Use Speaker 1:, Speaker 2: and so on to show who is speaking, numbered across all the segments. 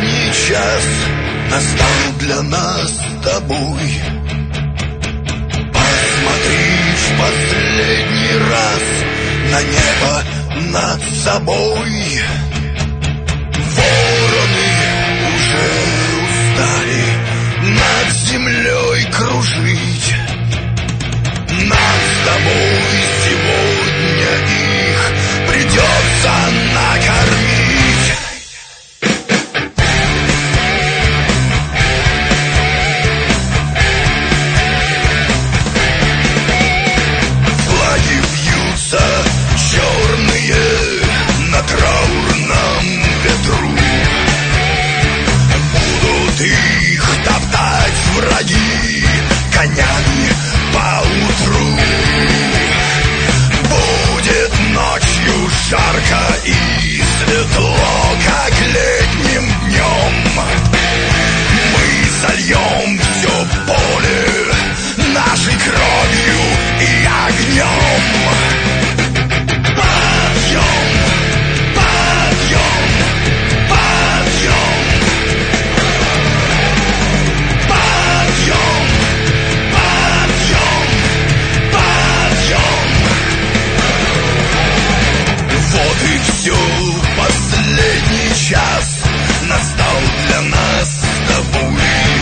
Speaker 1: последний час настал для нас с тобой. Посмотри в последний раз на небо над собой. Вороны уже устали над землей кружить. Нам с тобой сегодня их придется накормить. Флаги вьются черные на траурном ветру. Будут их топтать враги конями поутру. Будет ночью жарко и светло, как летним днем. Мы зальем все поле нашей кровью и огнем. Подъем, подъем, подъем. Подъем, подъем, подъем. Вот и все, последний час настал для нас с тобой.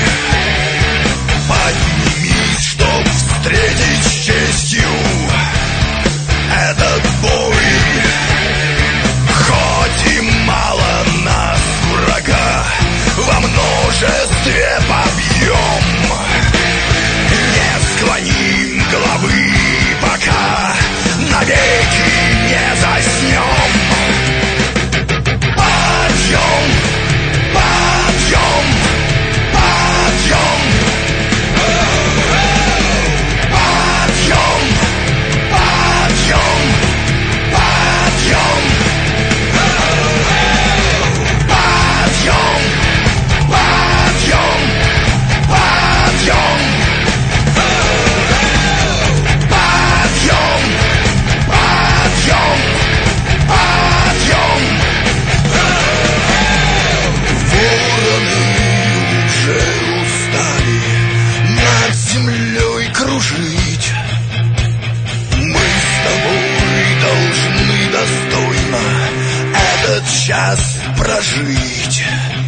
Speaker 1: Поднимись, чтоб встретить с честью этот бой. Хоть и мало нас врага, во множестве побьем. Не склоним головы, пока навеки не заснем. Подъем, подъем, подъем. Подъем, подъем, подъем. Подъем, подъем, подъем. Подъем, подъем, подъем. Вороны уже устали над землей кружить. Мы с тобой должны достойно этот час прожить.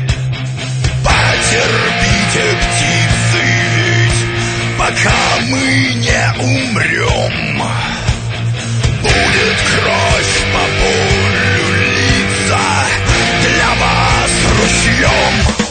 Speaker 1: Потерпите, птицы, ведь пока мы не умрем, будет кровь по полю литься для вас ручьем.